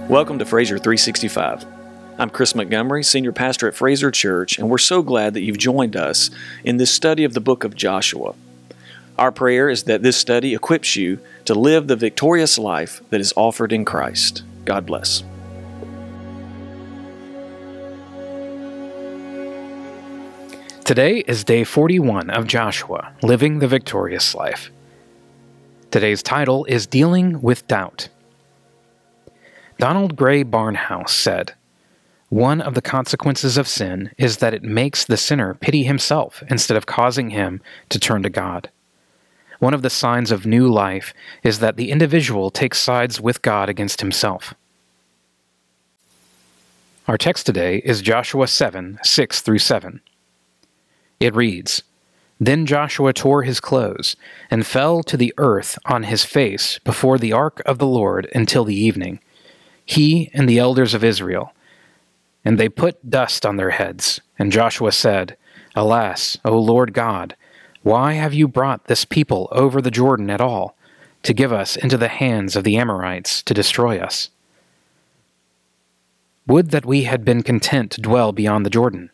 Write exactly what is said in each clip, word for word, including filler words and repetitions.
Welcome to Fraser three sixty-five. I'm Chris Montgomery, Senior Pastor at Fraser Church, and we're so glad that you've joined us in this study of the book of Joshua. Our prayer is that this study equips you to live the victorious life that is offered in Christ. God bless. Today is day forty-one of Joshua, Living the Victorious Life. Today's title is Dealing with Doubt. Donald Gray Barnhouse said, "One of the consequences of sin is that it makes the sinner pity himself instead of causing him to turn to God. One of the signs of new life is that the individual takes sides with God against himself." Our text today is Joshua seven, six through seven. It reads, "Then Joshua tore his clothes, and fell to the earth on his face before the ark of the Lord until the evening, he and the elders of Israel. And they put dust on their heads. And Joshua said, Alas, O Lord God, why have you brought this people over the Jordan at all, to give us into the hands of the Amorites to destroy us? Would that we had been content to dwell beyond the Jordan."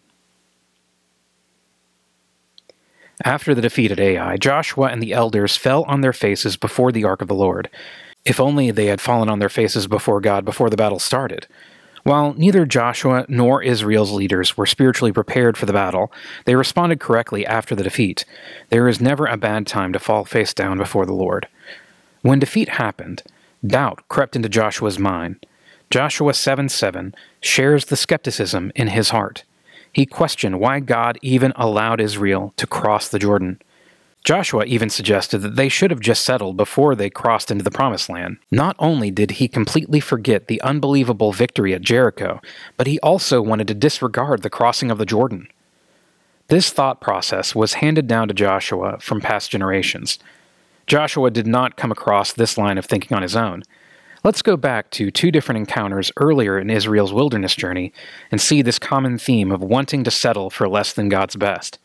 After the defeat at Ai, Joshua and the elders fell on their faces before the ark of the Lord. If only they had fallen on their faces before God before the battle started. While neither Joshua nor Israel's leaders were spiritually prepared for the battle, they responded correctly after the defeat. There is never a bad time to fall face down before the Lord. When defeat happened, doubt crept into Joshua's mind. Joshua seven seven shares the skepticism in his heart. He questioned why God even allowed Israel to cross the Jordan. Joshua even suggested that they should have just settled before they crossed into the Promised Land. Not only did he completely forget the unbelievable victory at Jericho, but he also wanted to disregard the crossing of the Jordan. This thought process was handed down to Joshua from past generations. Joshua did not come across this line of thinking on his own. Let's go back to two different encounters earlier in Israel's wilderness journey and see this common theme of wanting to settle for less than God's best.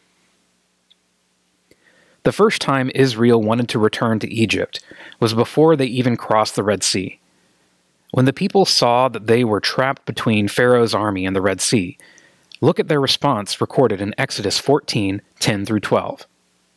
The first time Israel wanted to return to Egypt was before they even crossed the Red Sea. When the people saw that they were trapped between Pharaoh's army and the Red Sea, look at their response recorded in Exodus fourteen, ten through twelve.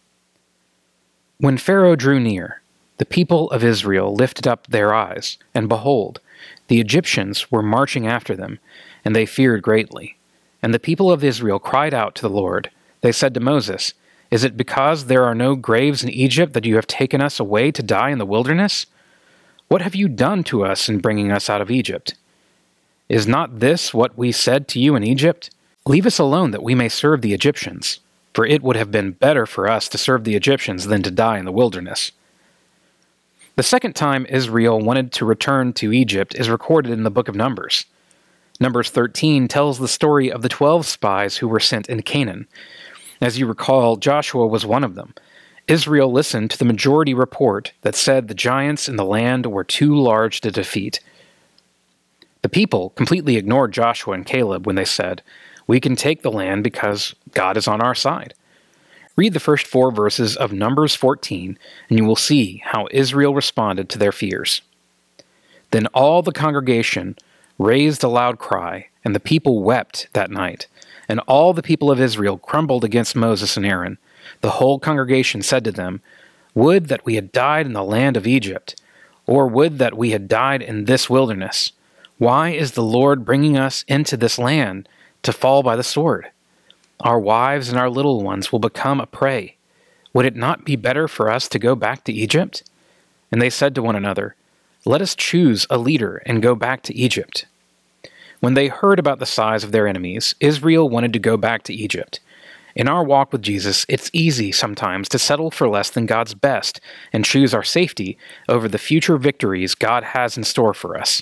"When Pharaoh drew near, the people of Israel lifted up their eyes, and behold, the Egyptians were marching after them, and they feared greatly. And the people of Israel cried out to the Lord. They said to Moses, Is it because there are no graves in Egypt that you have taken us away to die in the wilderness? What have you done to us in bringing us out of Egypt? Is not this what we said to you in Egypt? Leave us alone that we may serve the Egyptians, for it would have been better for us to serve the Egyptians than to die in the wilderness." The second time Israel wanted to return to Egypt is recorded in the book of Numbers. Numbers thirteen tells the story of the twelve spies who were sent into Canaan. As you recall, Joshua was one of them. Israel listened to the majority report that said the giants in the land were too large to defeat. The people completely ignored Joshua and Caleb when they said, "We can take the land because God is on our side." Read the first four verses of Numbers fourteen, and you will see how Israel responded to their fears. "Then all the congregation raised a loud cry, and the people wept that night. And all the people of Israel grumbled against Moses and Aaron. The whole congregation said to them, Would that we had died in the land of Egypt, or would that we had died in this wilderness. Why is the Lord bringing us into this land to fall by the sword? Our wives and our little ones will become a prey. Would it not be better for us to go back to Egypt?" And they said to one another, "Let us choose a leader and go back to Egypt." When they heard about the size of their enemies, Israel wanted to go back to Egypt. In our walk with Jesus, it's easy sometimes to settle for less than God's best and choose our safety over the future victories God has in store for us.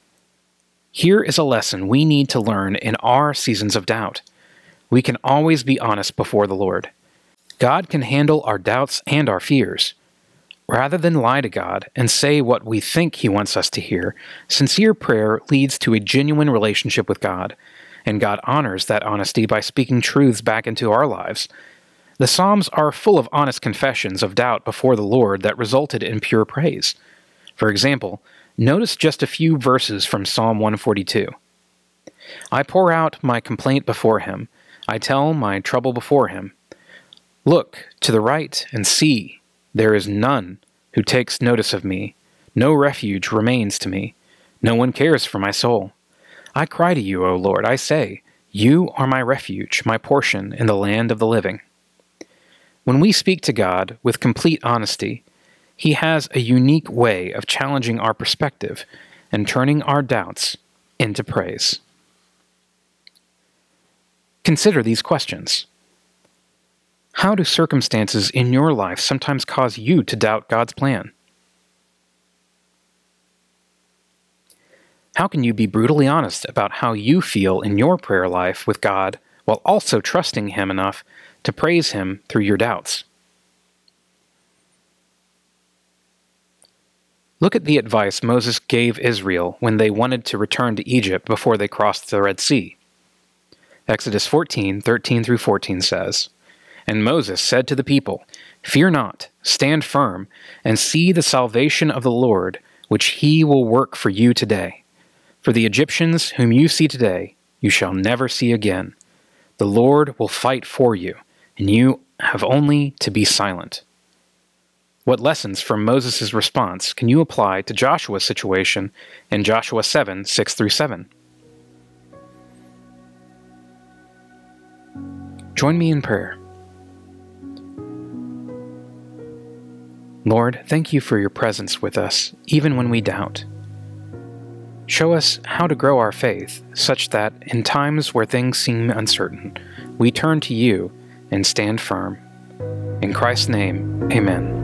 Here is a lesson we need to learn in our seasons of doubt. We can always be honest before the Lord. God can handle our doubts and our fears. Rather than lie to God and say what we think He wants us to hear, sincere prayer leads to a genuine relationship with God, and God honors that honesty by speaking truths back into our lives. The Psalms are full of honest confessions of doubt before the Lord that resulted in pure praise. For example, Notice just a few verses from Psalm one forty-two. I pour out my complaint before him. I tell my trouble before him. Look to the right and see. There is none who takes notice of me. No refuge remains to me. No one cares for my soul. I cry to you, O Lord. I say, you are my refuge, my portion in the land of the living. When we speak to God with complete honesty, He has a unique way of challenging our perspective and turning our doubts into praise. Consider these questions. How do circumstances in your life sometimes cause you to doubt God's plan? How can you be brutally honest about how you feel in your prayer life with God while also trusting Him enough to praise Him through your doubts? Look at the advice Moses gave Israel when they wanted to return to Egypt before they crossed the Red Sea. Exodus fourteen, thirteen through fourteen says, And Moses said to the people, Fear not, stand firm, and see the salvation of the Lord, which He will work for you today. For the Egyptians whom you see today, you shall never see again. The Lord will fight for you, and you have only to be silent. What lessons from Moses' response can you apply to Joshua's situation in Joshua seven, six through seven? Join me in prayer. Lord, thank you for your presence with us, even when we doubt. Show us how to grow our faith, such that in times where things seem uncertain, we turn to you and stand firm. In Christ's name, amen.